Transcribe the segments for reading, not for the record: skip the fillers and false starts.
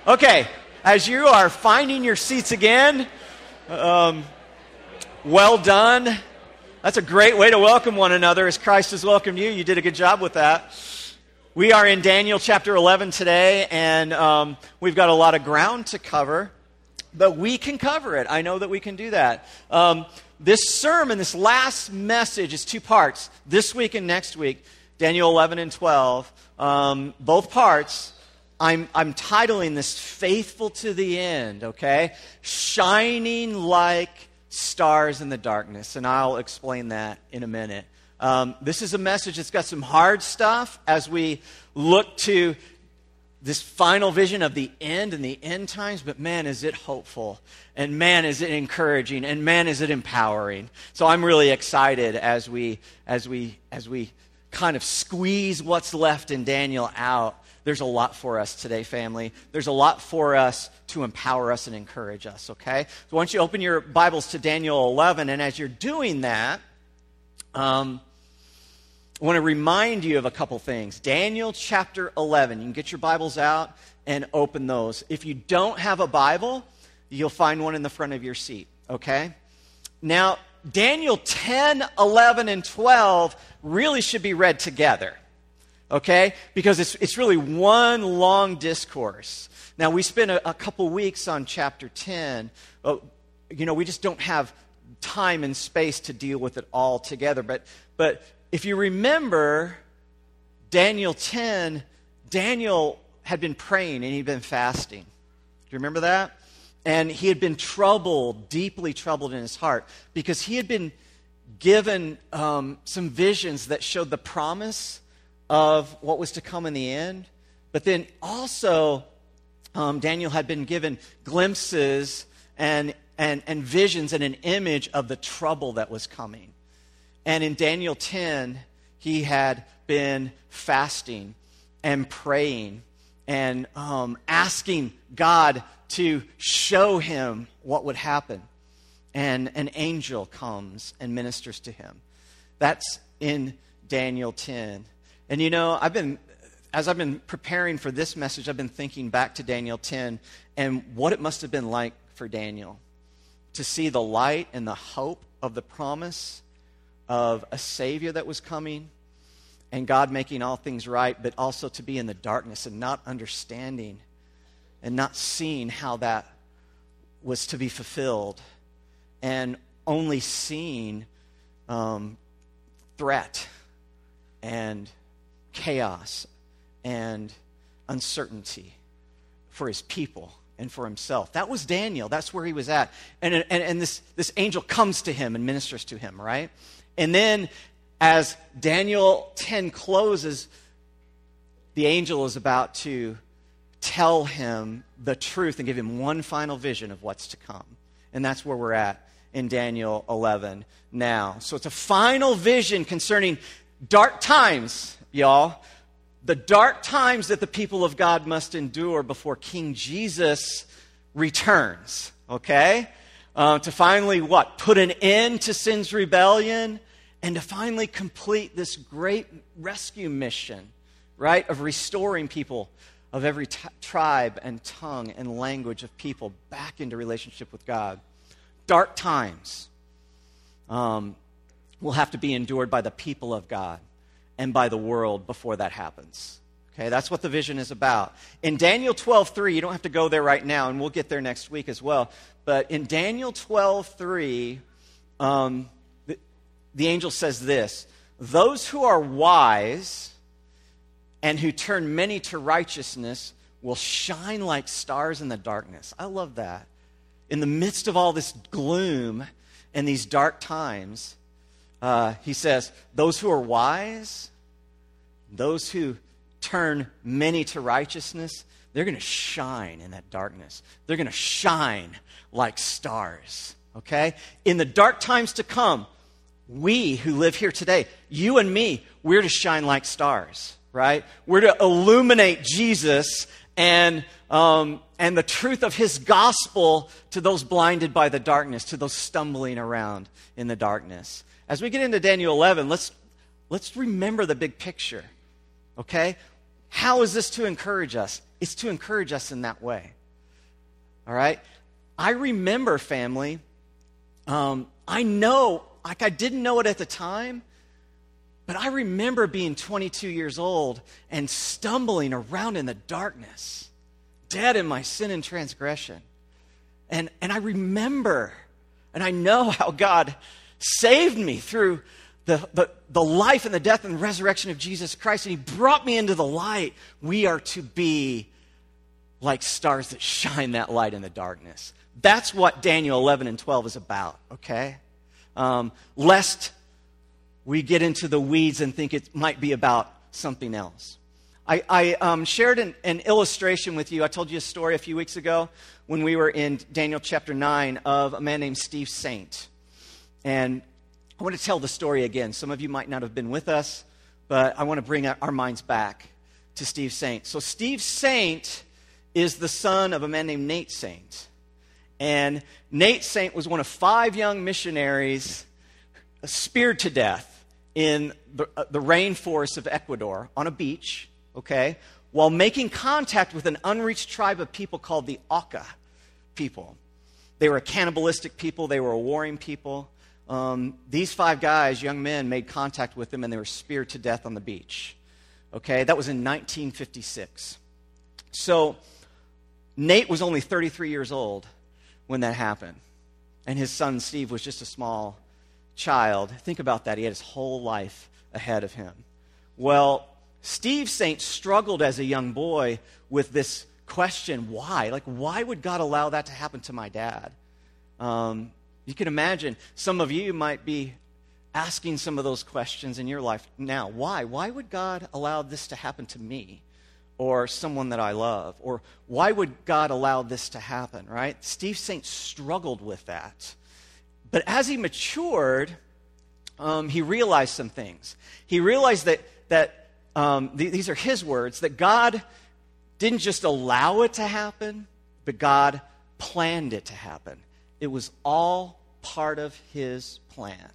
Okay, as you are finding your seats again, well done. That's a great way to welcome one another as Christ has welcomed you. You did a good job with that. We are in Daniel chapter 11 today, and we've got a lot of ground to cover, but we can cover it. I know that we can do that. This sermon, this last message is two parts, this week and next week, Daniel 11 and 12. Both parts, I'm titling this Faithful to the End, okay? Shining like stars in the darkness, and I'll explain that in a minute. This is a message that's got some hard stuff as we look to this final vision of the end and the end times, but man, is it hopeful, and man, is it encouraging, and man, is it empowering. So I'm really excited as we kind of squeeze what's left in Daniel out. There's a lot for us today, family. There's a lot for us to empower us and encourage us, okay? So why don't you open your Bibles to Daniel 11, and as you're doing that, I want to remind you of a couple things. Daniel chapter 11. You can get your Bibles out and open those. If you don't have a Bible, you'll find one in the front of your seat, okay? Now, Daniel 10, 11, and 12 really should be read together, okay? Because it's really one long discourse. Now, we spent a couple weeks on chapter 10. We just don't have time and space to deal with it all together. But if you remember Daniel 10, Daniel had been praying and he'd been fasting. Do you remember that? And he had been troubled, deeply troubled in his heart, because he had been given some visions that showed the promise of what was to come in the end. But then also, Daniel had been given glimpses and visions and an image of the trouble that was coming. And in Daniel 10, he had been fasting and praying and asking God to show him what would happen. And an angel comes and ministers to him. That's in Daniel 10. And as I've been preparing for this message, I've been thinking back to Daniel 10 and what it must have been like for Daniel to see the light and the hope of the promise of a Savior that was coming and God making all things right, but also to be in the darkness and not understanding and not seeing how that was to be fulfilled, and only seeing threat and chaos and uncertainty for his people and for himself. That was Daniel. That's where he was at. And this angel comes to him and ministers to him, right? And then as Daniel 10 closes, the angel is about to tell him the truth and give him one final vision of what's to come. And that's where we're at in Daniel 11 now. So it's a final vision concerning dark times, y'all. The dark times that the people of God must endure before King Jesus returns, okay? To finally put an end to sin's rebellion and to finally complete this great rescue mission, right? Of restoring people of every tribe and tongue and language of people back into relationship with God. Dark times will have to be endured by the people of God and by the world before that happens. Okay, that's what the vision is about. In Daniel 12:3, you don't have to go there right now, and we'll get there next week as well. But in Daniel 12:3, the angel says this: "Those who are wise and who turn many to righteousness will shine like stars in the darkness." I love that. In the midst of all this gloom and these dark times, he says, those who are wise, those who turn many to righteousness, they're going to shine in that darkness. They're going to shine like stars, okay? In the dark times to come, we who live here today, you and me, we're to shine like stars, right? We're to illuminate Jesus and the truth of his gospel to those blinded by the darkness, to those stumbling around in the darkness. As we get into Daniel 11, let's remember the big picture, okay? how is this to encourage us? It's to encourage us in that way. All right? I remember, family, I know, like I didn't know it at the time, but I remember being 22 years old and stumbling around in the darkness, dead in my sin and transgression. And I remember, and I know how God saved me through the life and the death and resurrection of Jesus Christ, and he brought me into the light. We are to be like stars that shine that light in the darkness. That's what Daniel 11 and 12 is about, okay? Lest we get into the weeds and think it might be about something else. I shared an illustration with you. I told you a story a few weeks ago when we were in Daniel chapter 9 of a man named Steve Saint. And I want to tell the story again. Some of you might not have been with us, but I want to bring our minds back to Steve Saint. So Steve Saint is the son of a man named Nate Saint. And Nate Saint was one of 5 young missionaries speared to death in the rainforest of Ecuador on a beach, okay, while making contact with an unreached tribe of people called the Auca people. They were a cannibalistic people. They were a warring people. These 5 guys, young men, made contact with them, and they were speared to death on the beach. Okay, that was in 1956. So Nate was only 33 years old when that happened, and his son Steve was just a small child. Think about that. He had his whole life ahead of him. Well, Steve Saint struggled as a young boy with this question, why? Like, why would God allow that to happen to my dad? You can imagine some of you might be asking some of those questions in your life now. Why? Why would God allow this to happen to me or someone that I love? Or why would God allow this to happen, right? Steve Saint struggled with that. But as he matured, he realized some things. He realized that these are his words, that God didn't just allow it to happen, but God planned it to happen. It was all part of his plan.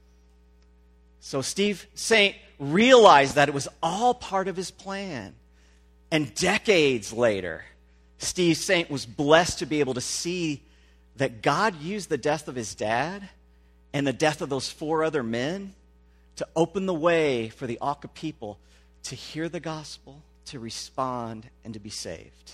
So Steve Saint realized that it was all part of his plan. And decades later, Steve Saint was blessed to be able to see that God used the death of his dad and the death of those 4 other men to open the way for the Auca people to hear the gospel, to respond, and to be saved.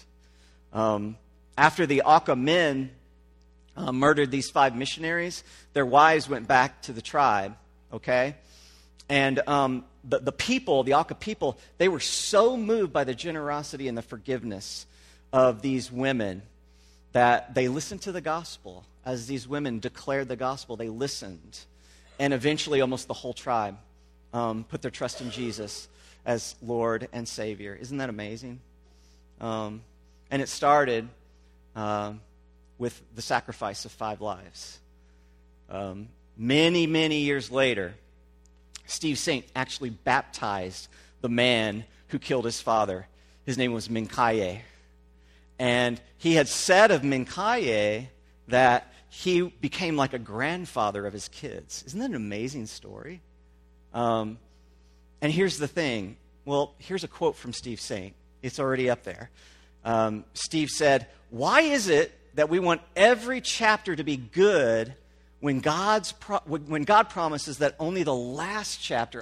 After the Auca men murdered these 5 missionaries, their wives went back to the tribe, okay? And the people, the Auca people, they were so moved by the generosity and the forgiveness of these women that they listened to the gospel. As these women declared the gospel, they listened. And eventually, almost the whole tribe put their trust in Jesus as Lord and Savior. Isn't that amazing? And it started with the sacrifice of 5 lives. Many, many years later, Steve Saint actually baptized the man who killed his father. His name was Mincaye. And he had said of Mincaye that he became like a grandfather of his kids. Isn't that an amazing story? And here's the thing. Well, here's a quote from Steve Saint. It's already up there. Steve said, "Why is it that we want every chapter to be good when God promises that only in the last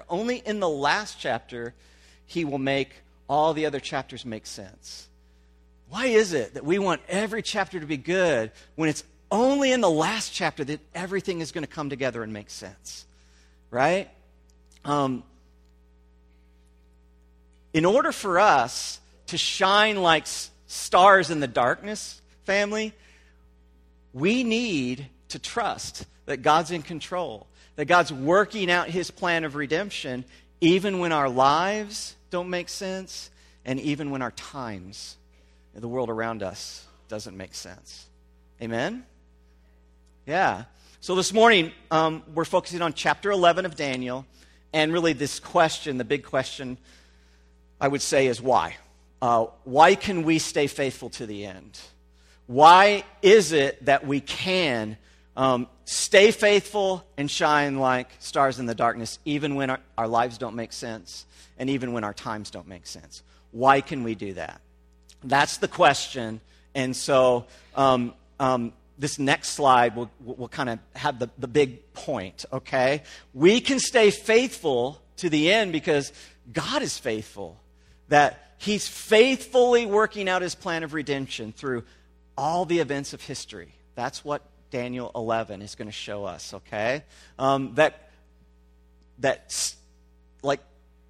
chapter, he will make all the other chapters make sense? Why is it that we want every chapter to be good when it's only in the last chapter that everything is going to come together and make sense?" Right? In order for us to shine like stars in the darkness, family, we need to trust that God's in control, that God's working out his plan of redemption even when our lives don't make sense and even when our times, the world around us, doesn't make sense. Amen? Yeah. So this morning, we're focusing on chapter 11 of Daniel, and really this question, the big question, I would say, is why? Why can we stay faithful to the end? Why is it that we can stay faithful and shine like stars in the darkness even when our lives don't make sense and even when our times don't make sense? Why can we do that? That's the question. And so this next slide will kind of have the big point, okay? We can stay faithful to the end because God is faithful, that he's faithfully working out his plan of redemption through all the events of history. That's what Daniel 11 is going to show us, okay? That's like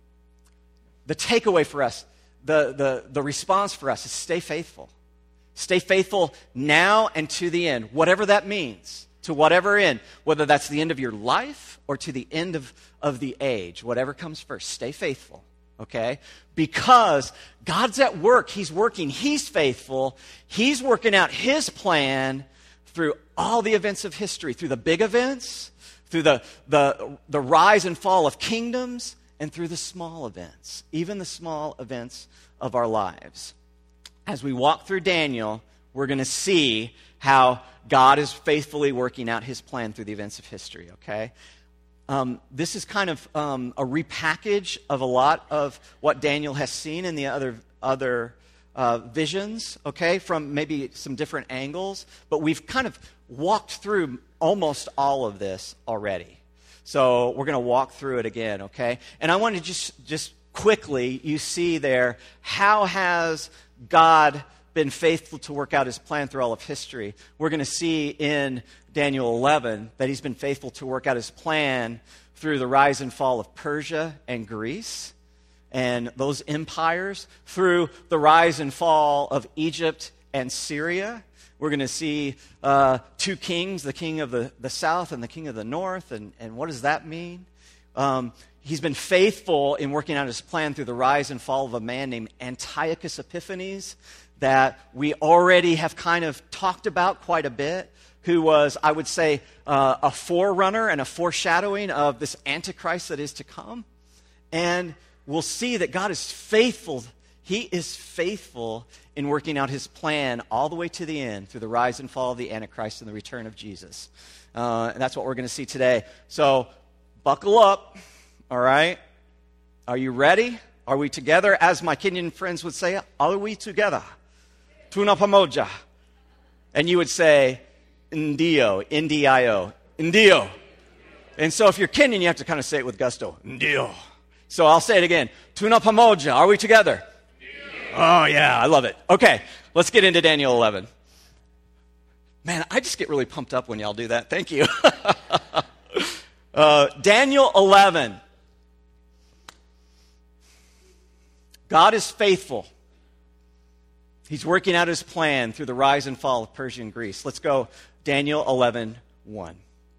the takeaway for us, the response for us is stay faithful. Stay faithful now and to the end, whatever that means, to whatever end, whether that's the end of your life or to the end of the age, whatever comes first, stay faithful, okay? Because God's at work, he's working, he's faithful, he's working out his plan through all the events of history, through the big events, through the rise and fall of kingdoms, and through the small events, even the small events of our lives. As we walk through Daniel, we're going to see how God is faithfully working out his plan through the events of history, okay? This is kind of a repackage of a lot of what Daniel has seen in the other visions, okay, from maybe some different angles. But we've kind of walked through almost all of this already. So we're going to walk through it again, okay? And I want to just quickly, you see there, how has God been faithful to work out his plan through all of history? We're going to see in Daniel 11 that he's been faithful to work out his plan through the rise and fall of Persia and Greece and those empires, through the rise and fall of Egypt and Syria. We're going to see two kings, the king of the south and the king of the north, and what does that mean? He's been faithful in working out his plan through the rise and fall of a man named Antiochus Epiphanes that we already have kind of talked about quite a bit, who was, I would say, a forerunner and a foreshadowing of this Antichrist that is to come. And we'll see that God is faithful. He is faithful in working out his plan all the way to the end through the rise and fall of the Antichrist and the return of Jesus. And that's what we're going to see today. So buckle up. All right? Are you ready? Are we together? As my Kenyan friends would say, are we together? Tuna pamoja. And you would say, Ndio, N-D-I-O. Ndio. And so if you're Kenyan, you have to kind of say it with gusto. Ndio. So I'll say it again. Tuna pamoja. Are we together? Ndio. Oh, yeah, I love it. Okay, let's get into Daniel 11. Man, I just get really pumped up when y'all do that. Thank you. Daniel 11. God is faithful. He's working out his plan through the rise and fall of Persia and Greece. Let's go Daniel 11:1.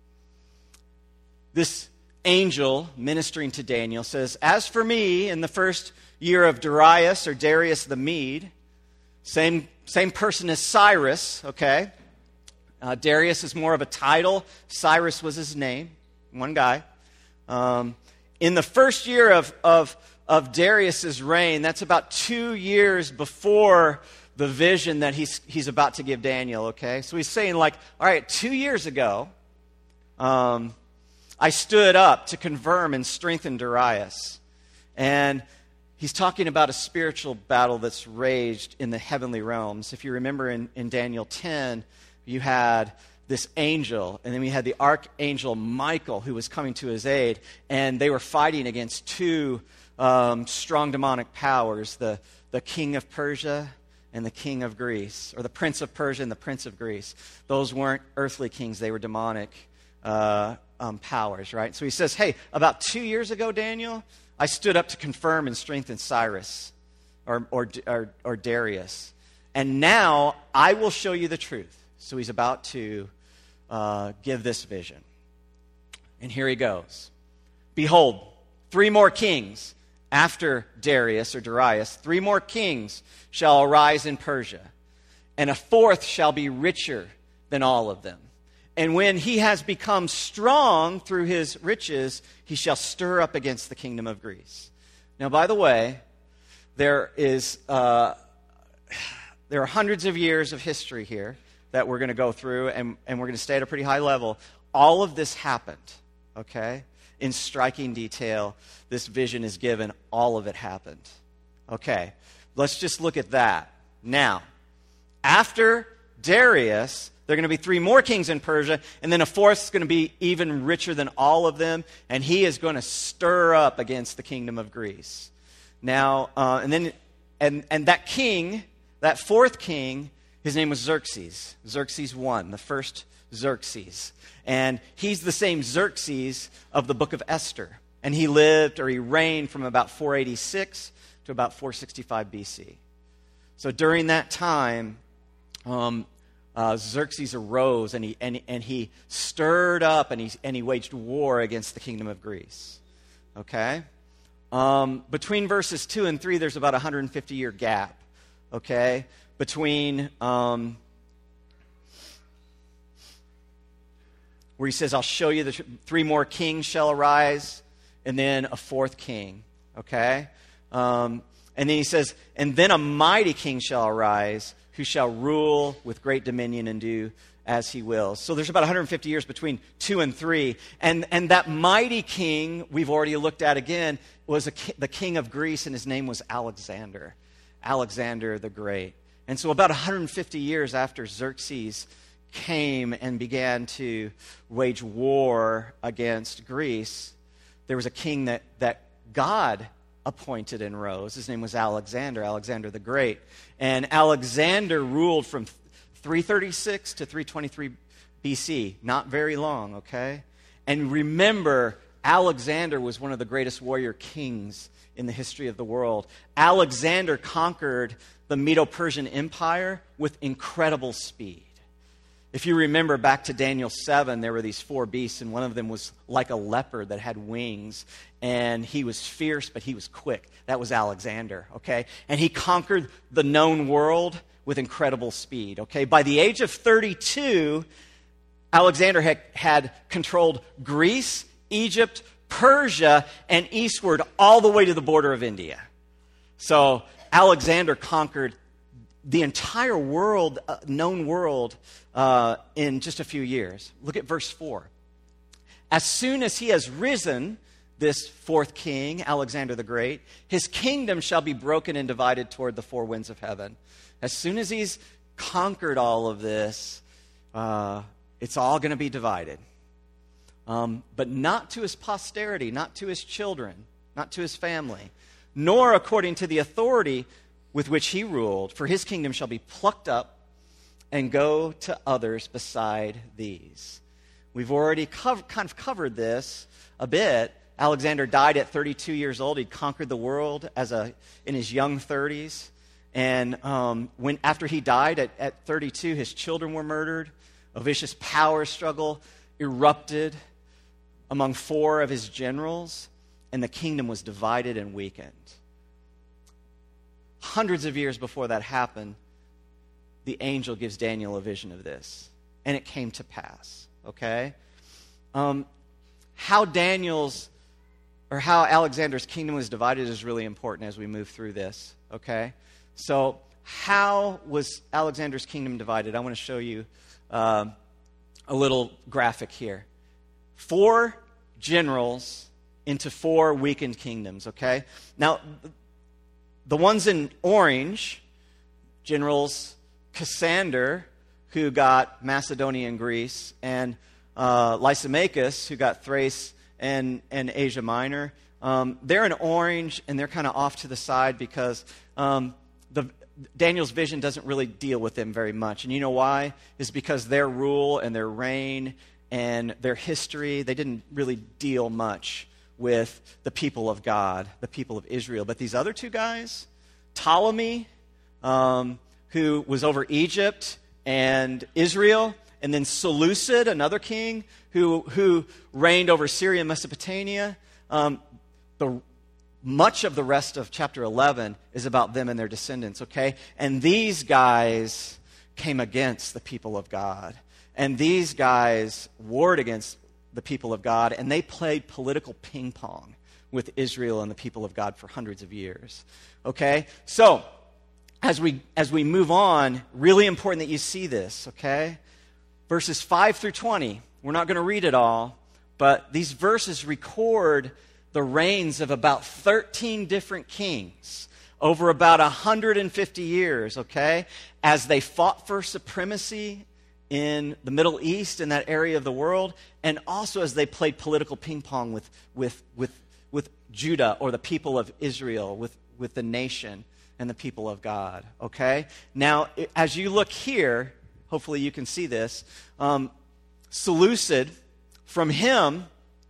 This angel ministering to Daniel says, "As for me, in the first year of Darius or Darius the Mede," same person as Cyrus, okay? Darius is more of a title. Cyrus was his name, one guy. In the first year of Darius's reign, that's about 2 years before the vision that he's about to give Daniel, okay? So he's saying, like, all right, 2 years ago, I stood up to confirm and strengthen Darius. And he's talking about a spiritual battle that's raged in the heavenly realms. If you remember in Daniel 10, you had this angel, and then we had the archangel Michael who was coming to his aid, and they were fighting against two strong demonic powers, the king of Persia and the king of Greece, or the prince of Persia and the prince of Greece. Those weren't earthly kings, they were demonic powers, right? So he says, hey, about 2 years ago, Daniel, I stood up to confirm and strengthen Cyrus or Darius. And now I will show you the truth. So he's about to give this vision. And here he goes. Behold, 3 more kings after Darius or Darius, 3 more kings shall arise in Persia, and a 4th shall be richer than all of them. And when he has become strong through his riches, he shall stir up against the kingdom of Greece. Now, by the way, there are hundreds of years of history here that we're going to go through, and we're going to stay at a pretty high level. All of this happened, okay? In striking detail, this vision is given. All of it happened. Okay, let's just look at that. Now, after Darius, there are going to be 3 more kings in Persia, and then a fourth is going to be even richer than all of them, and he is going to stir up against the kingdom of Greece. Now, and that king, that fourth king, his name was Xerxes. Xerxes I, the first Xerxes. And he's the same Xerxes of the book of Esther. And he reigned from about 486 to about 465 BC. So during that time, Xerxes arose and he stirred up and he waged war against the kingdom of Greece. Okay? Between verses 2 and 3, there's about a 150-year gap. Okay? Between where he says, I'll show you the 3 more kings shall arise, and then a fourth king. Okay? And then he says, and then a mighty king shall arise, who shall rule with great dominion and do as he will. So there's about 150 years between 2 and 3. And that mighty king, we've already looked at again, was the king of Greece, and his name was Alexander. Alexander the Great. And so about 150 years after Xerxes came and began to wage war against Greece, there was a king that God appointed and rose. His name was Alexander the Great. And Alexander ruled from 336 to 323 BC. Not very long, okay? And remember, Alexander was one of the greatest warrior kings in the history of the world. Alexander conquered the Medo-Persian Empire with incredible speed. If you remember back to Daniel 7, there were these 4 beasts, and one of them was like a leopard that had wings, and he was fierce, but he was quick. That was Alexander, okay? And he conquered the known world with incredible speed, okay? By the age of 32, Alexander had controlled Greece, Egypt, Persia, and eastward all the way to the border of India. So Alexander conquered the entire world, known world, in just a few years. Look at verse 4. As soon as he has risen, this fourth king, Alexander the Great, his kingdom shall be broken and divided toward the 4 winds of heaven. As soon as he's conquered all of this, it's all going to be divided. But not to his posterity, not to his children, not to his family, nor according to the authority with which he ruled, for his kingdom shall be plucked up and go to others beside these. We've already kind of covered this a bit. Alexander died at 32 years old. He'd conquered the world in his young 30s. And after he died at 32, his children were murdered. A vicious power struggle erupted among 4 of his generals, and the kingdom was divided and weakened. Hundreds of years before that happened, the angel gives Daniel a vision of this, and it came to pass, okay? How Alexander's kingdom was divided is really important as we move through this, okay? So how was Alexander's kingdom divided? I want to show you a little graphic here. 4 generals into 4 weakened kingdoms, okay? Now, the ones in orange, generals Cassander, who got Macedonia and Greece, and Lysimachus, who got Thrace and Asia Minor, they're in orange, and they're kind of off to the side because Daniel's vision doesn't really deal with them very much. And you know why? It's because their rule and their reign and their history, they didn't really deal much with the people of God, the people of Israel. But these other 2 guys, Ptolemy, who was over Egypt and Israel, and then Seleucid, another king, who reigned over Syria and Mesopotamia. Much of the rest of chapter 11 is about them and their descendants, okay? And these guys came against the people of God. And these guys warred against the people of God, and they played political ping pong with Israel and the people of God for hundreds of years, okay? So, as we move on, really important that you see this, okay? Verses 5 through 20, we're not going to read it all, but these verses record the reigns of about 13 different kings over about 150 years, okay, as they fought for supremacy in the Middle East, in that area of the world, and also as they played political ping pong with Judah, or the people of Israel, with the nation and the people of God, okay? Now, as you look here, hopefully you can see this, Seleucid, from him,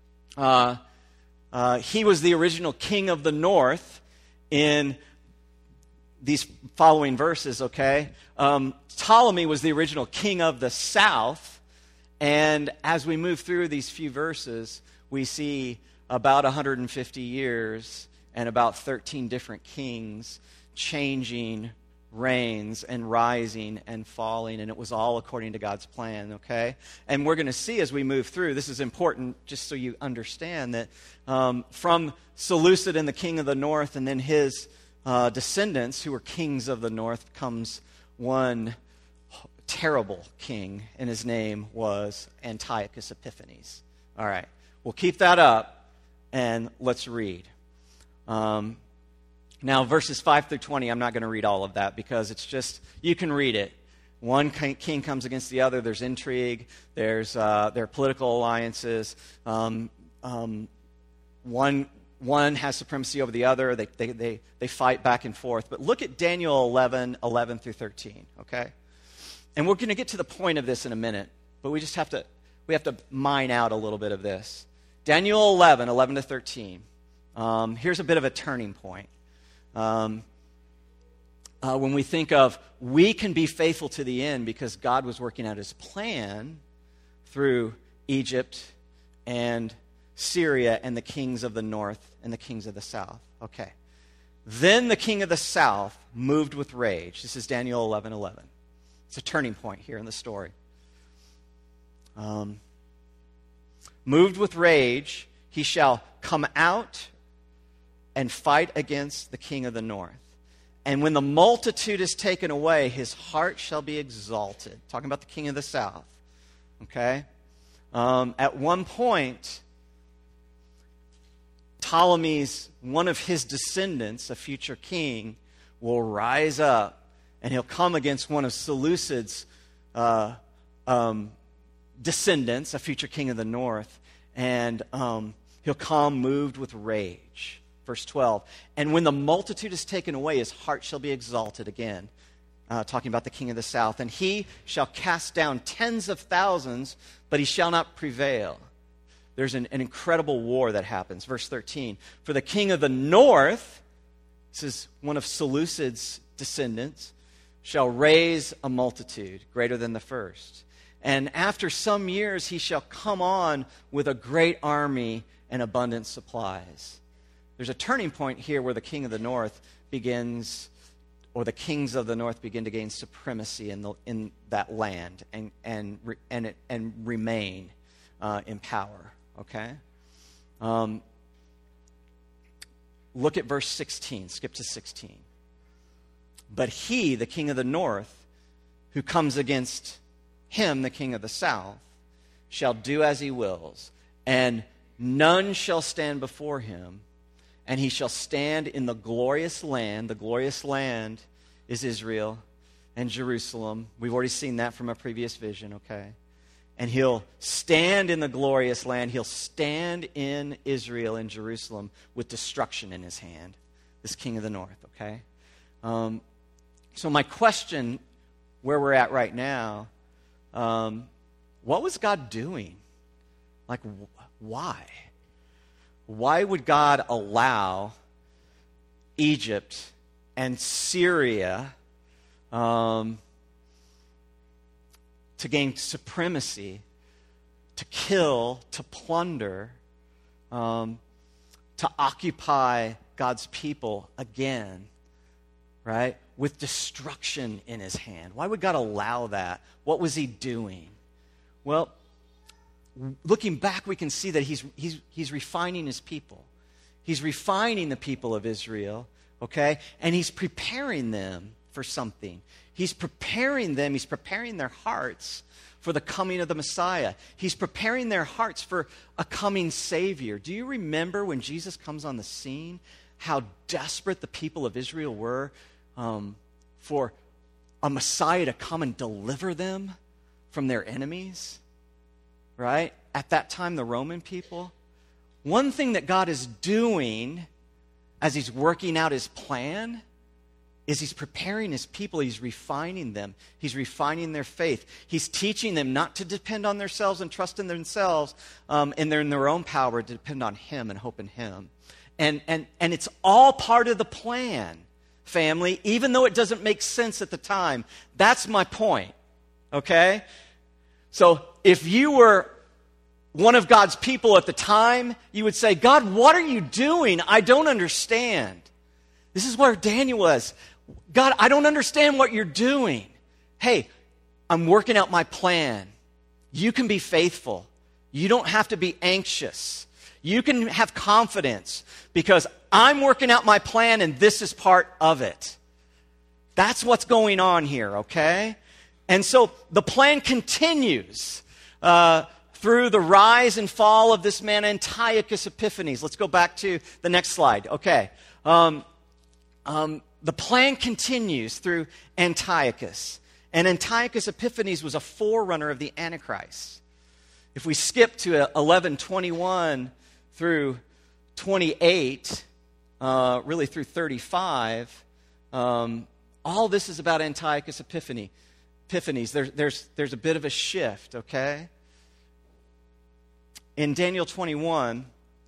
he was the original king of the north in these following verses, okay? Ptolemy was the original king of the south, and as we move through these few verses, we see about 150 years and about 13 different kings changing reigns and rising and falling, and it was all according to God's plan, okay? And we're going to see as we move through, this is important just so you understand that from Seleucid and the king of the north and then his descendants who were kings of the north comes one terrible king, and his name was Antiochus Epiphanes. All right, we'll keep that up. And let's read. Now, verses 5 through 20, I'm not going to read all of that because it's just, you can read it. One king comes against the other. There's intrigue. There are political alliances. One has supremacy over the other. They fight back and forth. But look at Daniel 11 through 13, okay? And we're going to get to the point of this in a minute, but we have to mine out a little bit of this. Daniel 11 to 13. Here's a bit of a turning point. When we think of, we can be faithful to the end because God was working out his plan through Egypt and Syria and the kings of the north and the kings of the south. Okay. Then the king of the south moved with rage. This is Daniel 11:11. It's a turning point here in the story. Moved with rage, he shall come out and fight against the king of the north. And when the multitude is taken away, his heart shall be exalted. Talking about the king of the south. Okay? At one point, Ptolemy's, one of his descendants, a future king, will rise up and he'll come against one of Seleucid's descendants, a future king of the north, and he'll come moved with rage. Verse 12, and when the multitude is taken away, his heart shall be exalted again. Talking about the king of the south. And he shall cast down tens of thousands, but he shall not prevail. There's an incredible war that happens. Verse 13, for the king of the north, this is one of Seleucid's descendants, shall raise a multitude greater than the first. And after some years, he shall come on with a great army and abundant supplies. There's a turning point here where the king of the north begins, or the kings of the north begin to gain supremacy in that land and remain in power. Okay? Look at verse 16. Skip to 16. But he, the king of the north, who comes against him, the king of the south, shall do as he wills, and none shall stand before him. And he shall stand in the glorious land. The glorious land is Israel and Jerusalem. We've already seen that from a previous vision, okay? And he'll stand in the glorious land. He'll stand in Israel and Jerusalem with destruction in his hand. This king of the north, okay? So my question, where we're at right now, what was God doing? Like, why? Why would God allow Egypt and Syria to gain supremacy, to kill, to plunder, to occupy God's people again, right? With destruction in his hand. Why would God allow that? What was he doing? Well, looking back, we can see that he's refining his people. He's refining the people of Israel, okay? And he's preparing them for something. He's preparing them, he's preparing their hearts for the coming of the Messiah. He's preparing their hearts for a coming Savior. Do you remember when Jesus comes on the scene, how desperate the people of Israel were for a Messiah to come and deliver them from their enemies, right? At that time, the Roman people. One thing that God is doing as he's working out his plan is he's preparing his people. He's refining them. He's refining their faith. He's teaching them not to depend on themselves and trust in themselves and in their own power, to depend on him and hope in him. And it's all part of the plan, family, even though it doesn't make sense at the time. That's my point, okay? So if you were one of God's people at the time, you would say, God, what are you doing? I don't understand. This is where Daniel was. God, I don't understand what you're doing. Hey, I'm working out my plan. You can be faithful. You don't have to be anxious. You can have confidence because I'm working out my plan and this is part of it. That's what's going on here, okay? And so the plan continues through the rise and fall of this man Antiochus Epiphanes. Let's go back to the next slide. Okay. The plan continues through Antiochus. And Antiochus Epiphanes was a forerunner of the Antichrist. If we skip to 11:21 through 28, really through 35, all this is about Antiochus Epiphanes. There's a bit of a shift, okay? In Daniel 21,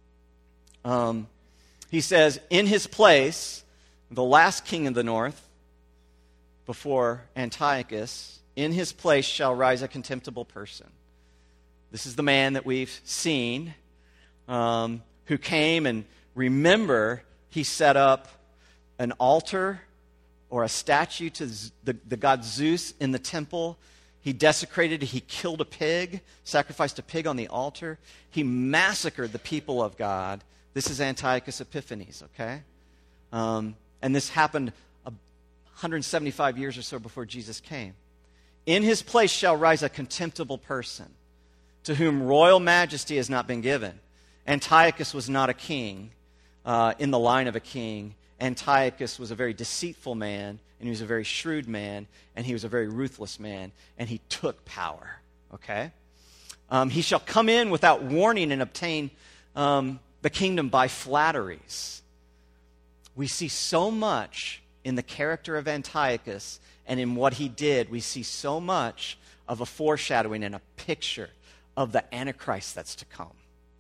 he says, in his place, the last king of the north, before Antiochus, in his place shall rise a contemptible person. This is the man that we've seen, who came and, remember, he set up an altar or a statue to the god Zeus in the temple. He desecrated, he killed a pig, sacrificed a pig on the altar. He massacred the people of God. This is Antiochus Epiphanes, okay? And this happened 175 years or so before Jesus came. In his place shall rise a contemptible person, to whom royal majesty has not been given. Antiochus was not a king in the line of a king. Antiochus was a very deceitful man, and he was a very shrewd man, and he was a very ruthless man, and he took power, okay? He shall come in without warning and obtain the kingdom by flatteries. We see so much in the character of Antiochus and in what he did. We see so much of a foreshadowing and a picture of the Antichrist that's to come.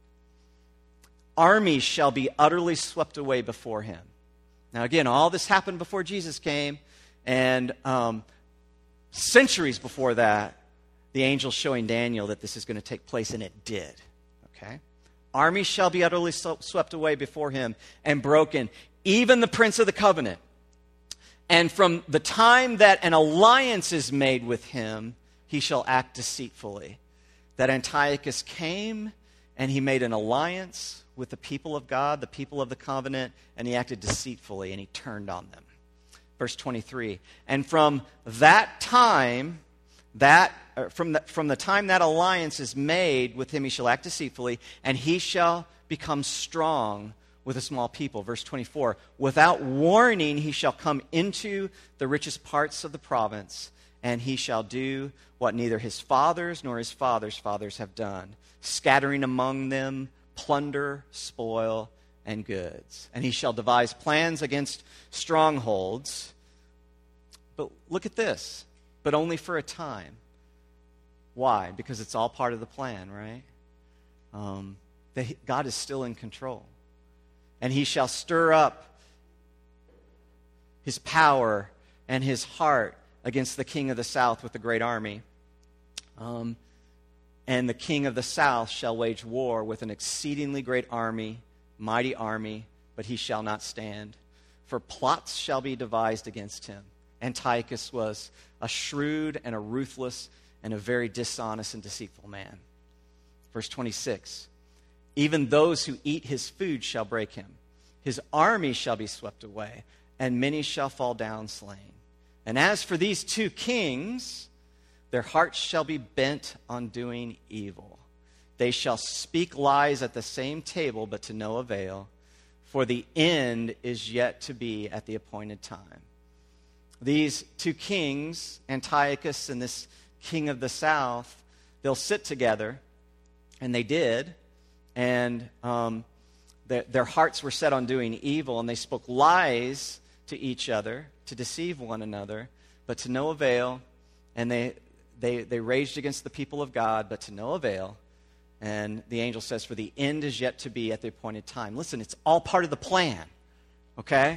Armies shall be utterly swept away before him. Now again, all this happened before Jesus came, and centuries before that, the angel showing Daniel that this is going to take place, and it did. Okay? Armies shall be utterly swept away before him and broken, even the prince of the covenant. And from the time that an alliance is made with him, he shall act deceitfully. That Antiochus came and he made an alliance with the people of God, the people of the covenant, and he acted deceitfully and he turned on them. Verse 23, and from that time, from the time that alliance is made with him, he shall act deceitfully, and he shall become strong with a small people. Verse 24, without warning he shall come into the richest parts of the province, and he shall do what neither his fathers nor his fathers' fathers have done, scattering among them plunder, spoil, and goods. And he shall devise plans against strongholds. But look at this, but only for a time. Why? Because it's all part of the plan, right? God is still in control. And he shall stir up his power and his heart against the king of the south with a great army. And the king of the south shall wage war with an exceedingly great army, mighty army, but he shall not stand. For plots shall be devised against him. Antiochus was a shrewd and a ruthless and a very dishonest and deceitful man. Verse 26, even those who eat his food shall break him. His army shall be swept away, and many shall fall down slain. And as for these two kings, their hearts shall be bent on doing evil. They shall speak lies at the same table, but to no avail. for the end is yet to be at the appointed time. These two kings, Antiochus and this king of the south, they'll sit together, and they did, and their hearts were set on doing evil, and they spoke lies to each other to deceive one another, but to no avail, and they raged against the people of God, but to no avail. And the angel says, for the end is yet to be at the appointed time. Listen, it's all part of the plan, okay?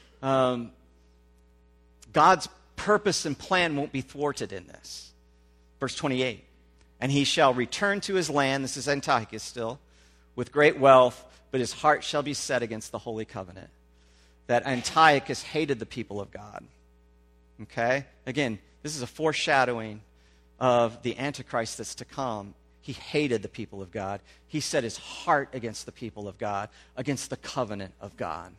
God's purpose and plan won't be thwarted in this. Verse 28, and he shall return to his land, this is Antiochus still, with great wealth, but his heart shall be set against the holy covenant. That Antiochus hated the people of God, okay? Again, this is a foreshadowing of the Antichrist that's to come. He hated the people of God. He set his heart against the people of God, against the covenant of God.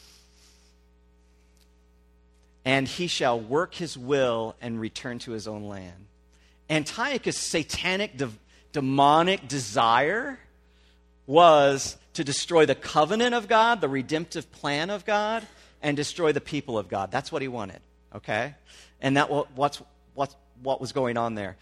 And he shall work his will and return to his own land. Antiochus' satanic, demonic desire was to destroy the covenant of God, the redemptive plan of God, and destroy the people of God. That's what he wanted, okay? And that what was going on there.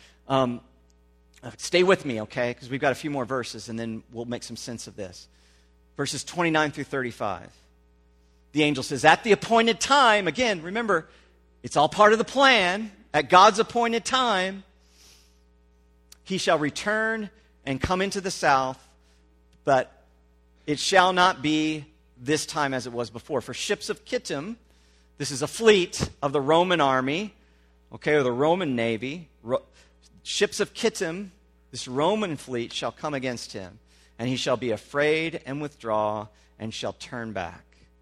Stay with me, okay? Because we've got a few more verses, and then we'll make some sense of this. Verses 29 through 35. The angel says, at the appointed time, again, remember, it's all part of the plan. At God's appointed time, he shall return and come into the south, but it shall not be this time as it was before. For ships of Kittim, this is a fleet of the Roman army, okay, or the Roman navy. Ships of Kittim, this Roman fleet, shall come against him, and he shall be afraid and withdraw and shall turn back.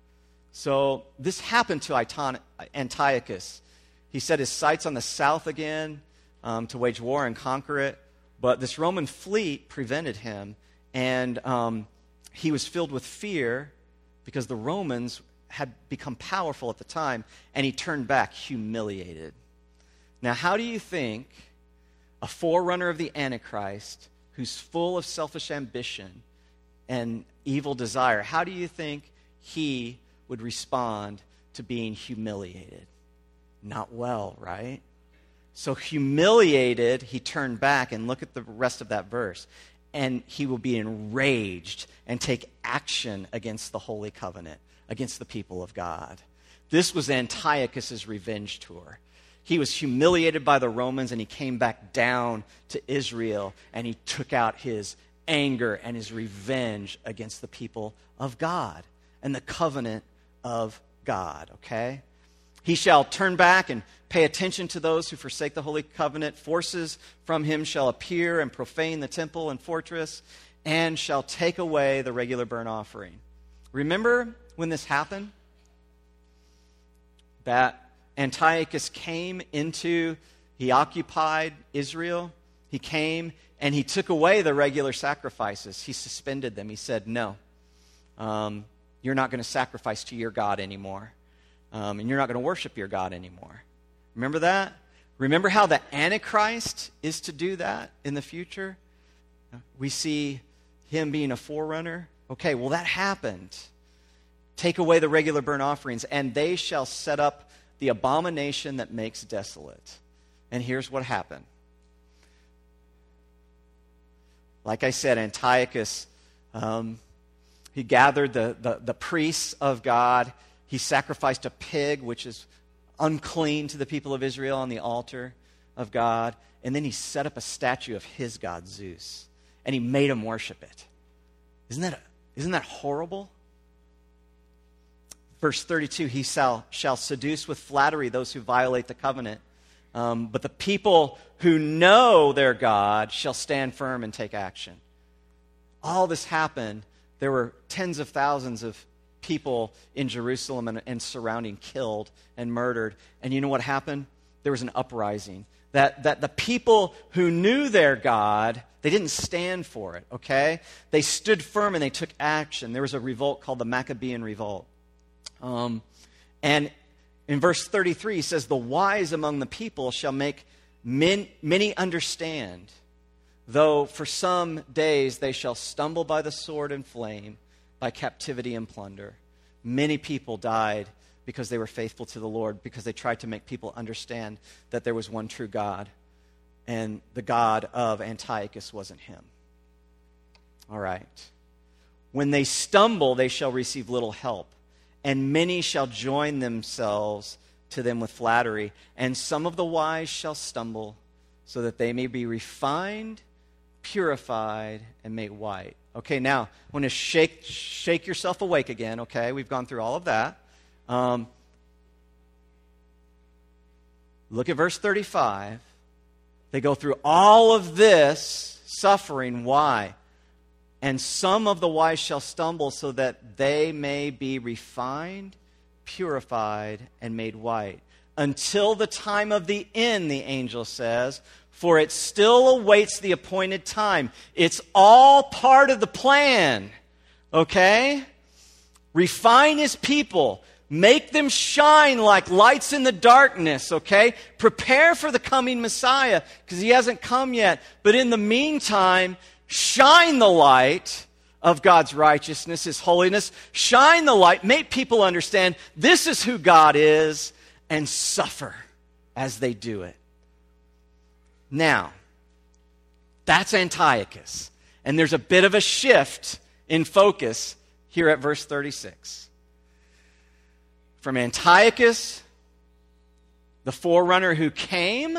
So this happened to Antiochus. He set his sights on the south again to wage war and conquer it, but this Roman fleet prevented him, and he was filled with fear because the Romans had become powerful at the time, and he turned back humiliated. Now, how do you think a forerunner of the Antichrist who's full of selfish ambition and evil desire, how do you think he would respond to being humiliated? Not well, right? So humiliated, he turned back, and look at the rest of that verse. And he will be enraged and take action against the Holy Covenant, against the people of God. This was Antiochus' revenge tour. He was humiliated by the Romans, and he came back down to Israel, and he took out his anger and his revenge against the people of God and the covenant of God, okay? He shall turn back and pay attention to those who forsake the holy covenant. Forces from him shall appear and profane the temple and fortress, and shall take away the regular burnt offering. Remember when this happened? That Antiochus came he occupied Israel. He came and he took away the regular sacrifices. He suspended them. He said, no, you're not going to sacrifice to your God anymore. And you're not going to worship your God anymore. Remember that? Remember how the Antichrist is to do that in the future? We see him being a forerunner. Okay, well, that happened. Take away the regular burnt offerings, and they shall set up the abomination that makes desolate. And here's what happened. Like I said, Antiochus, he gathered the priests of God. He sacrificed a pig, which is unclean to the people of Israel, on the altar of God. And then he set up a statue of his god, Zeus. And he made them worship it. Isn't that horrible? Verse 32, he shall seduce with flattery those who violate the covenant. But the people who know their God shall stand firm and take action. All this happened. There were tens of thousands of people in Jerusalem and surrounding killed and murdered. And you know what happened? There was an uprising. That the people who knew their God, they didn't stand for it, okay? They stood firm and they took action. There was a revolt called the Maccabean Revolt. And in verse 33, he says, the wise among the people shall make many understand, though for some days they shall stumble by the sword and flame, by captivity and plunder. Many people died because they were faithful to the Lord, because they tried to make people understand that there was one true God, and the God of Antiochus wasn't him. All right. When they stumble, they shall receive little help, and many shall join themselves to them with flattery, and some of the wise shall stumble, so that they may be refined, purified, and made white. Okay, now, I want to shake yourself awake again, okay? We've gone through all of that. Look at verse 35. They go through all of this suffering. Why? And some of the wise shall stumble, so that they may be refined, purified, and made white. Until the time of the end, the angel says, for it still awaits the appointed time. It's all part of the plan, okay? Refine his people. Make them shine like lights in the darkness, okay? Prepare for the coming Messiah, because he hasn't come yet. But in the meantime, shine the light of God's righteousness, his holiness. Shine the light. Make people understand this is who God is, and suffer as they do it. Now, that's Antiochus. And there's a bit of a shift in focus here at verse 36. From Antiochus, the forerunner who came,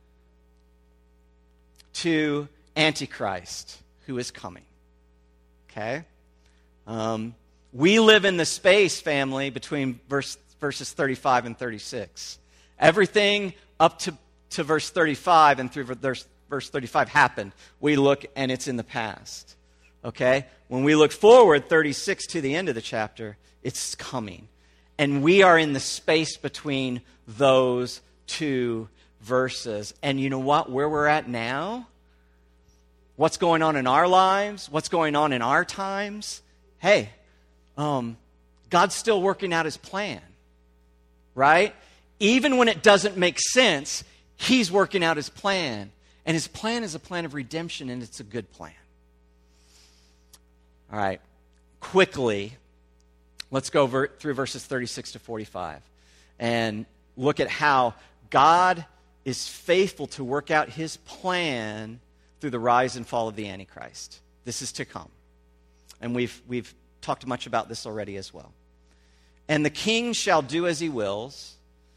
to Antichrist, who is coming. Okay? We live in the space, family, between verses 35 and 36. Everything up to verse 35 and through verse 35 happened. We look and it's in the past. Okay? When we look forward, 36 to the end of the chapter, it's coming. And we are in the space between those two verses. And you know what? Where we're at now, what's going on in our lives, what's going on in our times, hey, God's still working out his plan, right? Even when it doesn't make sense, he's working out his plan. And his plan is a plan of redemption, and it's a good plan. All right, quickly, let's go through verses 36 to 45 and look at how God is faithful to work out his plan through the rise and fall of the Antichrist. This is to come. And we've talked much about this already as well. And the king shall do as he wills.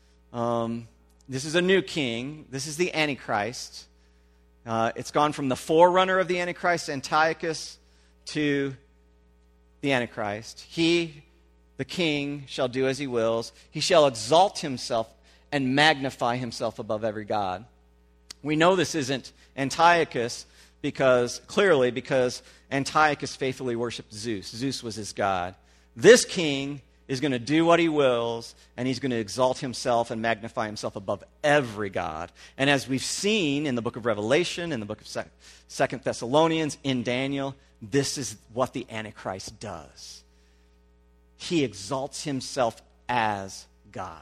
This is a new king. This is the Antichrist. It's gone from the forerunner of the Antichrist, Antiochus, to the Antichrist. He, the king, shall do as he wills. He shall exalt himself and magnify himself above every god. We know this isn't Antiochus because Antiochus faithfully worshipped Zeus. Zeus was his god. This king is going to do what he wills, and he's going to exalt himself and magnify himself above every god. And as we've seen in the book of Revelation, in the book of 2 Thessalonians, in Daniel, this is what the Antichrist does. He exalts himself as God.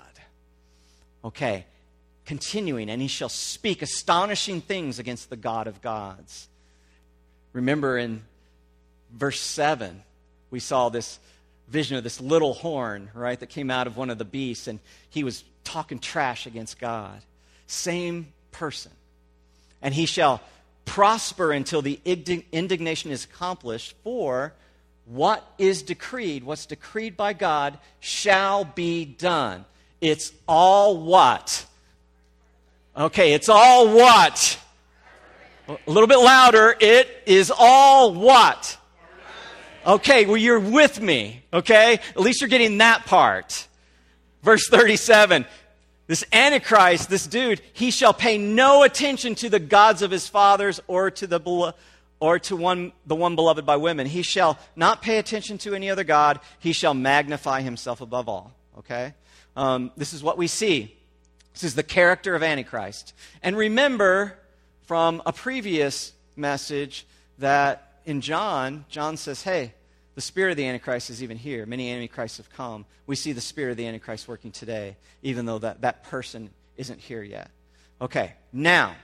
Okay, continuing, and he shall speak astonishing things against the God of gods. Remember in verse 7, we saw this vision of this little horn, right, that came out of one of the beasts, and he was talking trash against God. Same person. And he shall prosper until the indignation is accomplished, for what is decreed, what's decreed by God, shall be done. It's all what? Okay, it's all what? A little bit louder. It is all what? Okay, well, you're with me, okay? At least you're getting that part. Verse 37, this Antichrist, this dude, he shall pay no attention to the gods of his fathers or to the one beloved by women. He shall not pay attention to any other god. He shall magnify himself above all, okay? This is what we see. This is the character of Antichrist. And remember from a previous message that in John says, hey, the spirit of the Antichrist is even here. Many Antichrists have come. We see the spirit of the Antichrist working today, even though that person isn't here yet. Okay, now,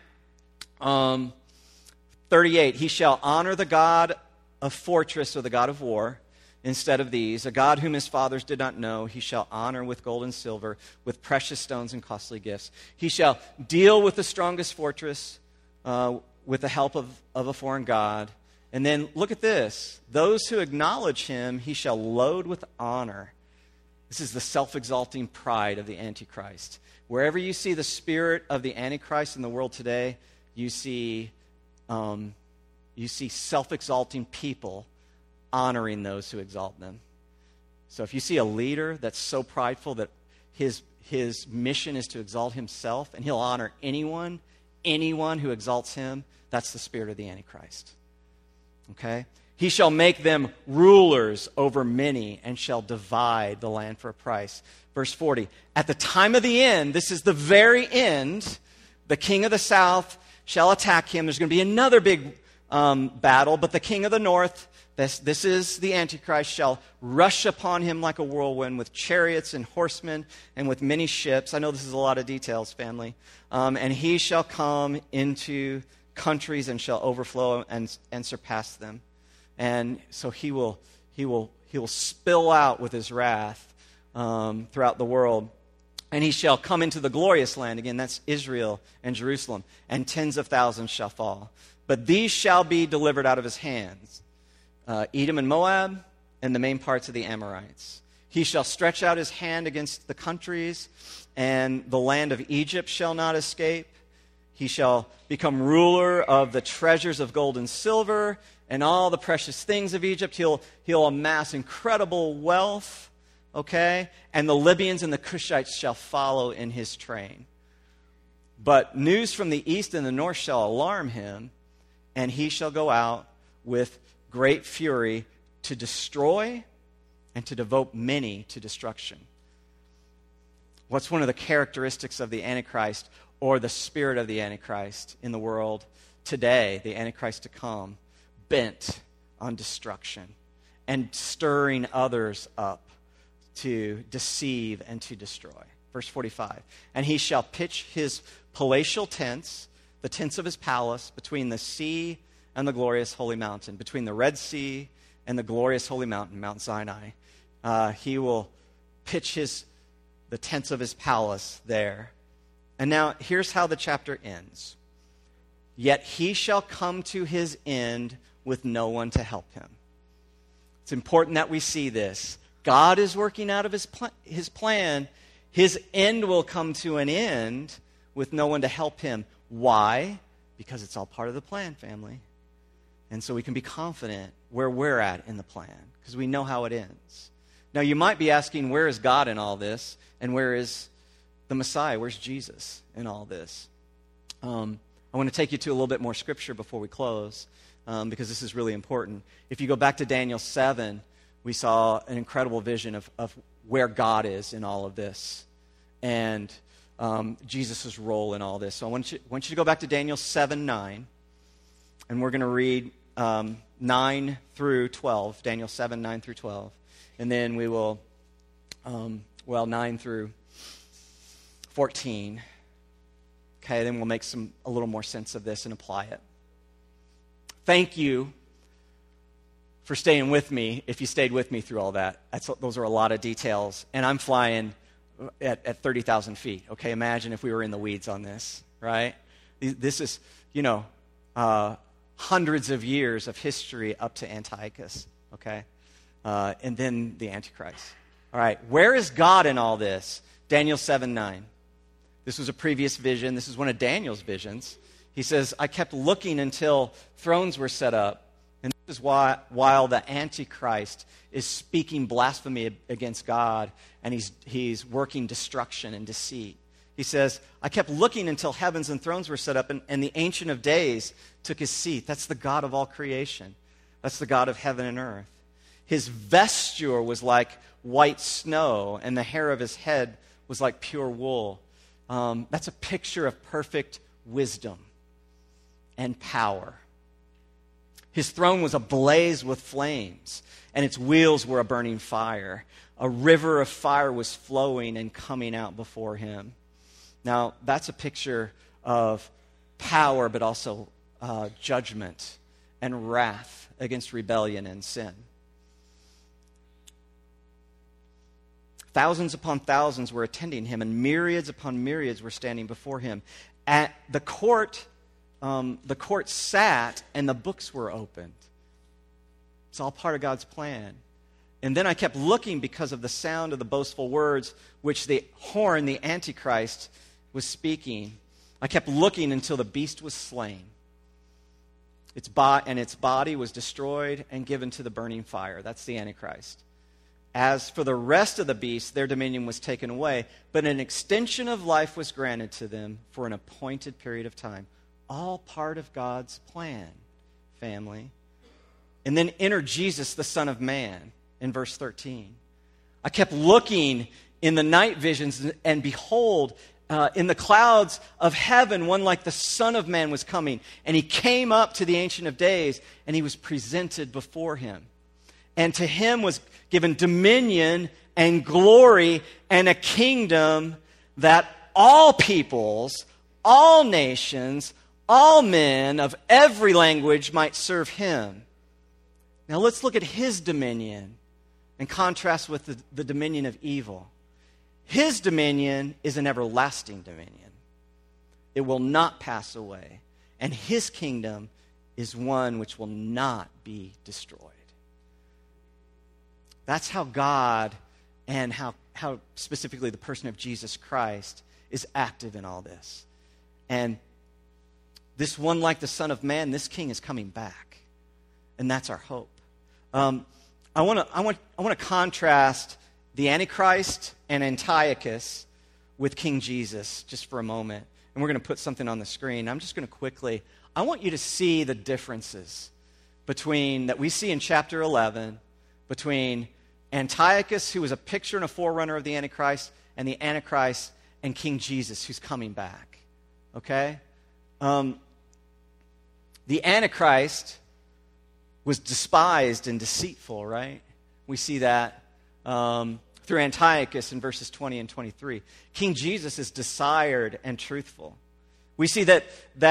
38, he shall honor the god of fortress or the god of war. instead of these, a God whom his fathers did not know, he shall honor with gold and silver, with precious stones and costly gifts. He shall deal with the strongest fortress with the help of a foreign god. And then look at this. Those who acknowledge him, he shall load with honor. This is the self-exalting pride of the Antichrist. Wherever you see the spirit of the Antichrist in the world today, you see self-exalting people honoring those who exalt them. So if you see a leader that's so prideful that his mission is to exalt himself, and he'll honor anyone who exalts him, that's the spirit of the Antichrist. Okay? He shall make them rulers over many and shall divide the land for a price. Verse 40, at the time of the end, this is the very end, the king of the south shall attack him. There's going to be another big battle, but the king of the north, this is the Antichrist, shall rush upon him like a whirlwind with chariots and horsemen and with many ships. I know this is a lot of details, family. And he shall come into countries and shall overflow and surpass them. And so he will spill out with his wrath throughout the world. And he shall come into the glorious land. Again, that's Israel and Jerusalem. And tens of thousands shall fall. But these shall be delivered out of his hands. Edom and Moab and the main parts of the Amorites. He shall stretch out his hand against the countries, and the land of Egypt shall not escape. He shall become ruler of the treasures of gold and silver and all the precious things of Egypt. He'll amass incredible wealth, okay? And the Libyans and the Cushites shall follow in his train. But news from the east and the north shall alarm him, and he shall go out with great fury to destroy and to devote many to destruction. What's one of the characteristics of the Antichrist or the spirit of the Antichrist in the world today, the Antichrist to come, bent on destruction and stirring others up to deceive and to destroy. Verse 45, and he shall pitch his palatial tents, the tents of his palace, between the sea and the glorious holy mountain, between the Red Sea and the glorious holy mountain, Mount Sinai. He will pitch the tents of his palace there. And now, here's how the chapter ends. Yet he shall come to his end with no one to help him. It's important that we see this. God is working out of his plan. His end will come to an end with no one to help him. Why? Because it's all part of the plan, family. And so we can be confident where we're at in the plan, because we know how it ends. Now, you might be asking, where is God in all this? And where is the Messiah? Where's Jesus in all this? I want to take you to a little bit more scripture before we close, because this is really important. If you go back to Daniel 7, we saw an incredible vision of where God is in all of this, and Jesus' role in all this. So I want you to go back to Daniel 7:9, and we're going to read 9 through 12, Daniel 7, 9 through 12. And then we will, 9 through 14. Okay, then we'll make a little more sense of this and apply it. Thank you for staying with me, if you stayed with me through all that. Those are a lot of details. And I'm flying at 30,000 feet. Okay, imagine if we were in the weeds on this, right? This is, hundreds of years of history up to Antiochus, okay? And then the Antichrist. All right, where is God in all this? Daniel 7:9. This was a previous vision. This is one of Daniel's visions. He says, I kept looking until thrones were set up. And this is while the Antichrist is speaking blasphemy against God, and he's working destruction and deceit. He says, I kept looking until heavens and thrones were set up, and the Ancient of Days took his seat. That's the God of all creation. That's the God of heaven and earth. His vesture was like white snow, and the hair of his head was like pure wool. That's a picture of perfect wisdom and power. His throne was ablaze with flames, and its wheels were a burning fire. A river of fire was flowing and coming out before him. Now, that's a picture of power, but also judgment and wrath against rebellion and sin. Thousands upon thousands were attending him, and myriads upon myriads were standing before him. At the court sat, and the books were opened. It's all part of God's plan. And then I kept looking because of the sound of the boastful words which the horn, the Antichrist, was speaking. I kept looking until the beast was slain. Its body was destroyed and given to the burning fire. That's the Antichrist. As for the rest of the beasts, their dominion was taken away, but an extension of life was granted to them for an appointed period of time. All part of God's plan, family. And then enter Jesus, the Son of Man, in verse 13. I kept looking in the night visions, and behold, in the clouds of heaven, one like the Son of Man was coming. And he came up to the Ancient of Days, and he was presented before him. And to him was given dominion and glory and a kingdom that all peoples, all nations, all men of every language might serve him. Now let's look at his dominion and contrast with the dominion of evil. His dominion is an everlasting dominion. It will not pass away. And his kingdom is one which will not be destroyed. That's how God and how specifically the person of Jesus Christ is active in all this. And this one like the Son of Man, this king is coming back. And that's our hope. I want to contrast the Antichrist and Antiochus with King Jesus just for a moment. And we're going to put something on the screen. I'm just going to quickly, I want you to see the differences that we see in chapter 11 between Antiochus, who was a picture and a forerunner of the Antichrist, and the Antichrist and King Jesus, who's coming back. Okay? The Antichrist was despised and deceitful, right? We see that through Antiochus in verses 20 and 23. King Jesus is desired and truthful. We see that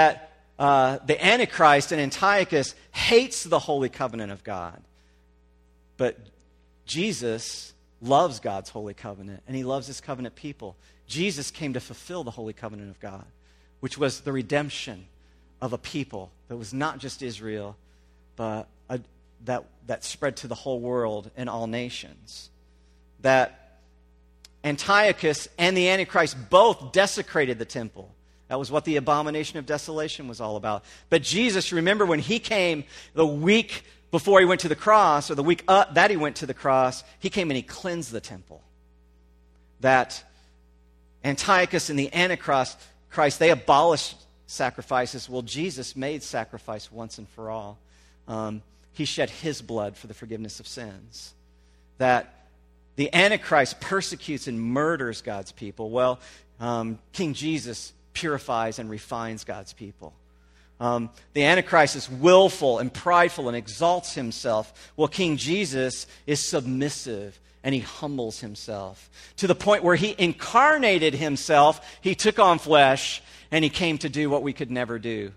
the Antichrist and Antiochus hates the holy covenant of God. But Jesus loves God's holy covenant, and he loves his covenant people. Jesus came to fulfill the holy covenant of God, which was the redemption of a people that was not just Israel, but that spread to the whole world and all nations. That Antiochus and the Antichrist both desecrated the temple. That was what the abomination of desolation was all about. But Jesus, remember when he came the week before he went to the cross, or the week that he went to the cross, he came and he cleansed the temple. That Antiochus and the Antichrist, they abolished sacrifices. Well, Jesus made sacrifice once and for all. He shed his blood for the forgiveness of sins. That the Antichrist persecutes and murders God's people. Well, King Jesus purifies and refines God's people. The Antichrist is willful and prideful and exalts himself. Well, King Jesus is submissive and he humbles himself to the point where he incarnated himself. He took on flesh and he came to do what we could never do.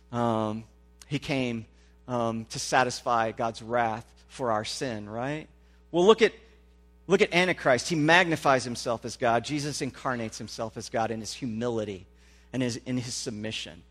He came to satisfy God's wrath for our sin, right? Well, look at Antichrist. He magnifies himself as God. Jesus incarnates himself as God in his humility and in his submission.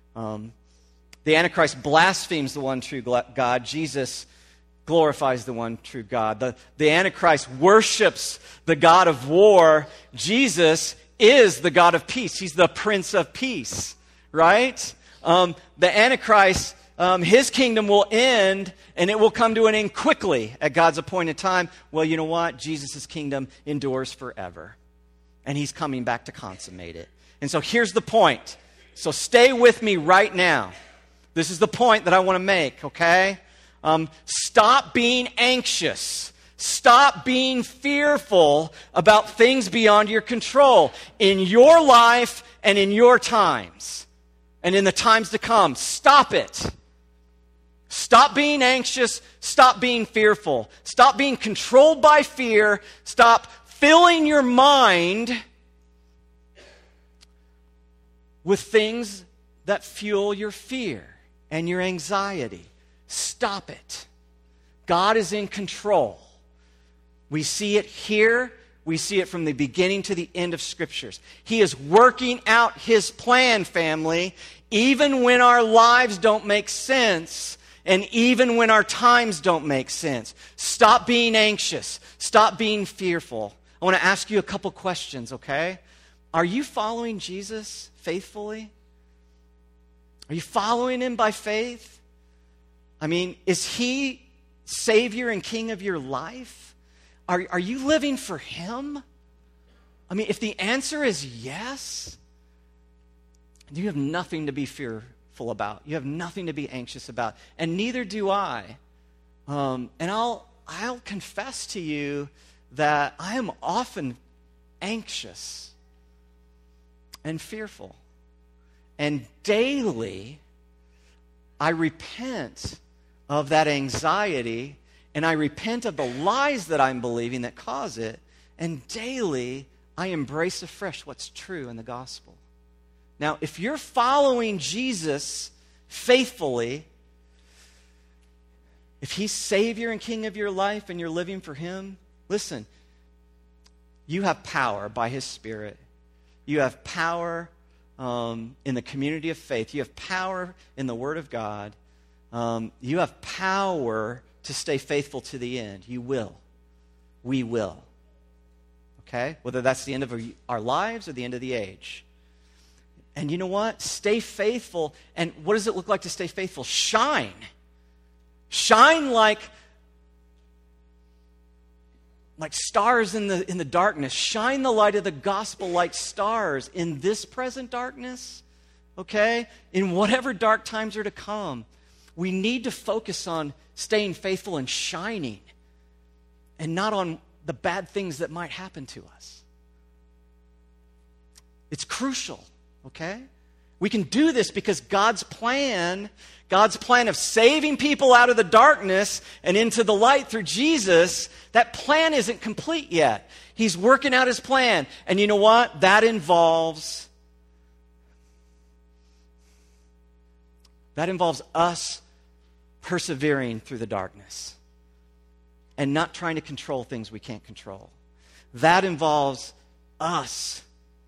The Antichrist blasphemes the one true God. Jesus glorifies the one true God. The Antichrist worships the God of war. Jesus is the God of peace. He's the Prince of Peace, right? The Antichrist, his kingdom will end, and it will come to an end quickly at God's appointed time. Well, you know what? Jesus' kingdom endures forever, and he's coming back to consummate it. And so here's the point. So stay with me right now. This is the point that I want to make, okay? Stop being anxious. Stop being fearful about things beyond your control in your life and in your times and in the times to come. Stop it. Stop being anxious. Stop being fearful. Stop being controlled by fear. Stop filling your mind with things that fuel your fear and your anxiety. Stop it. God is in control. We see it here. We see it from the beginning to the end of Scriptures. He is working out His plan, family, even when our lives don't make sense and even when our times don't make sense. Stop being anxious. Stop being fearful. I want to ask you a couple questions, okay? Are you following Jesus faithfully? Are you following Him by faith? I mean, is He Savior and King of your life? Are you living for Him? I mean, if the answer is yes, you have nothing to be fearful about. You have nothing to be anxious about. And neither do I. And I'll confess to you that I am often anxious and fearful. And daily, I repent of that anxiety, and I repent of the lies that I'm believing that cause it, and daily, I embrace afresh what's true in the gospel. Now, if you're following Jesus faithfully, if He's Savior and King of your life and you're living for Him, listen, you have power by His Spirit. You have power in the community of faith. You have power in the Word of God. You have power to stay faithful to the end. You will. We will. Okay? Whether that's the end of our lives or the end of the age. And you know what? Stay faithful. And what does it look like to stay faithful? Shine. Shine like stars in the darkness. Shine the light of the gospel like stars in this present darkness. Okay? In whatever dark times are to come. We need to focus on staying faithful and shining and not on the bad things that might happen to us. It's crucial, okay? We can do this because God's plan of saving people out of the darkness and into the light through Jesus, that plan isn't complete yet. He's working out His plan. And you know what? That involves us persevering through the darkness and not trying to control things we can't control. That involves us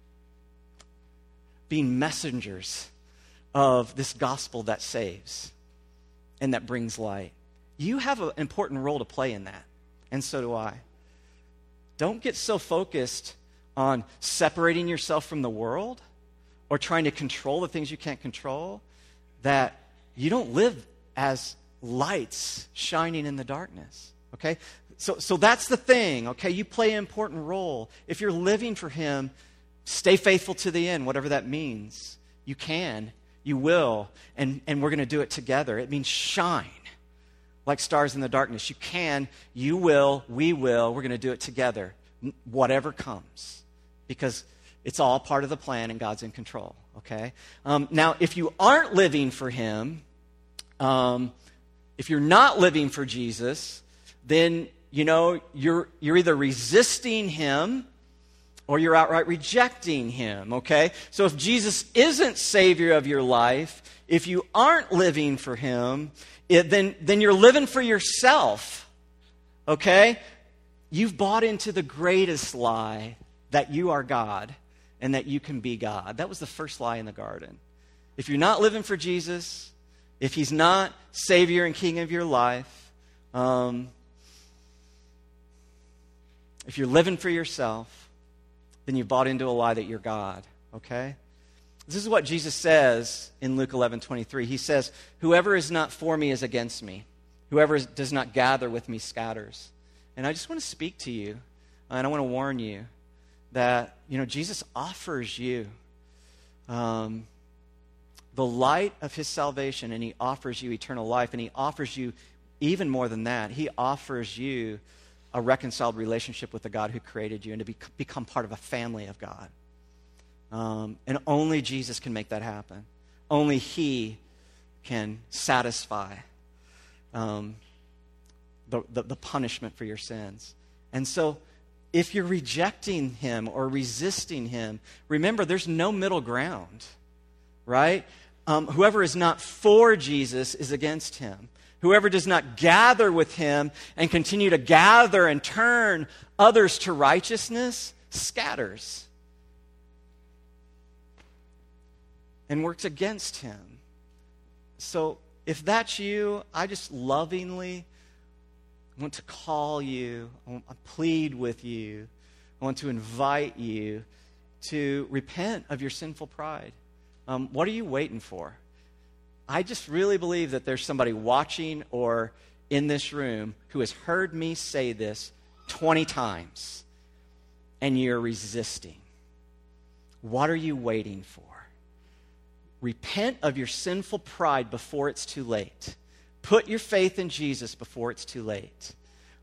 being messengers of this gospel that saves and that brings light. You have an important role to play in that, and so do I. Don't get so focused on separating yourself from the world or trying to control the things you can't control that you don't live as lights shining in the darkness, okay? So that's the thing, okay? You play an important role. If you're living for Him, stay faithful to the end, whatever that means. You can, you will, and we're going to do it together. It means shine like stars in the darkness. You can, you will, we will. We're going to do it together, whatever comes, because it's all part of the plan and God's in control, okay? Now, if you aren't living for Him, if you're not living for Jesus, then, you know, you're either resisting Him or you're outright rejecting Him, okay? So if Jesus isn't Savior of your life, if you aren't living for Him, then you're living for yourself, okay? You've bought into the greatest lie that you are God and that you can be God. That was the first lie in the garden. If you're not living for Jesus, if He's not Savior and King of your life, if you're living for yourself, then you've bought into a lie that you're God, okay? This is what Jesus says in Luke 11:23. He says, "Whoever is not for me is against me. Whoever does not gather with me scatters." And I just want to speak to you, and I want to warn you that, you know, Jesus offers you the light of His salvation, and He offers you eternal life, and He offers you even more than that. He offers you a reconciled relationship with the God who created you and to become part of a family of God. And only Jesus can make that happen. Only He can satisfy the punishment for your sins. And so if you're rejecting Him or resisting Him, remember there's no middle ground, right? Whoever is not for Jesus is against Him. Whoever does not gather with him and continue to gather and turn others to righteousness scatters and works against him. So if that's you, I just lovingly want to call you, I plead with you, I want to invite you to repent of your sinful pride. What are you waiting for? I just really believe that there's somebody watching or in this room who has heard me say this 20 times, and you're resisting. What are you waiting for? Repent of your sinful pride before it's too late. Put your faith in Jesus before it's too late.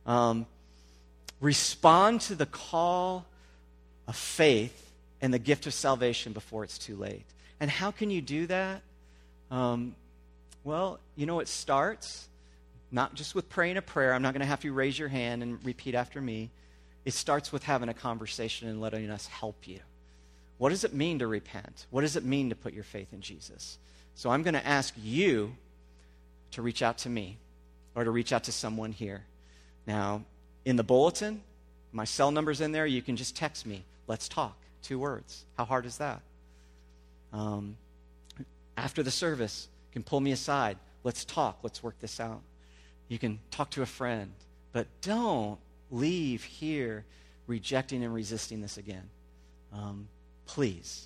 Respond to the call of faith and the gift of salvation before it's too late. And how can you do that? Well, it starts not just with praying a prayer. I'm not going to have you raise your hand and repeat after me. It starts with having a conversation and letting us help you. What does it mean to repent? What does it mean to put your faith in Jesus? So I'm going to ask you to reach out to me or to reach out to someone here. Now, in the bulletin, my cell number's in there. You can just text me. Let's talk. 2 words. How hard is that? After the service, you can pull me aside. Let's talk. Let's work this out. You can talk to a friend. But don't leave here rejecting and resisting this again. Please.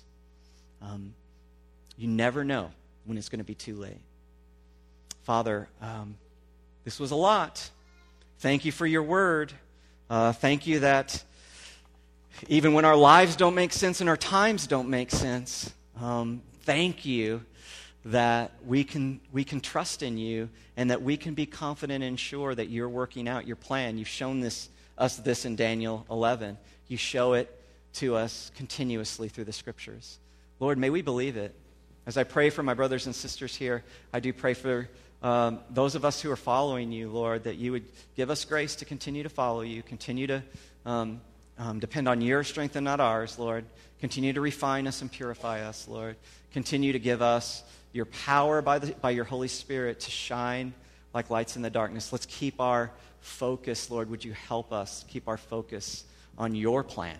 You never know when it's going to be too late. Father, this was a lot. Thank you for your word. Thank you that even when our lives don't make sense and our times don't make sense, thank you that we can trust in you and that we can be confident and sure that you're working out your plan. You've shown us this in Daniel 11. You show it to us continuously through the Scriptures. Lord, may we believe it. As I pray for my brothers and sisters here, I do pray for those of us who are following you, Lord, that you would give us grace to continue to follow you, continue to depend on your strength and not ours, Lord. Continue to refine us and purify us, Lord. Continue to give us your power by your Holy Spirit to shine like lights in the darkness. Let's keep our focus, Lord. Would you help us keep our focus on your plan?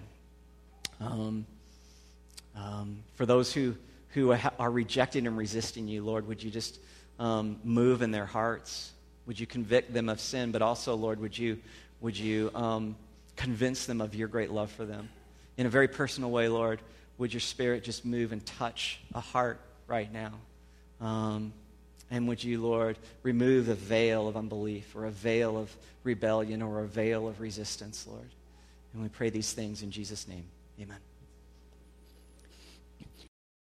For those who are rejecting and resisting you, Lord, would you just move in their hearts? Would you convict them of sin? But also, Lord, would you convince them of your great love for them? In a very personal way, Lord, would your Spirit just move and touch a heart right now? And would you, Lord, remove the veil of unbelief or a veil of rebellion or a veil of resistance, Lord? And we pray these things in Jesus' name. Amen.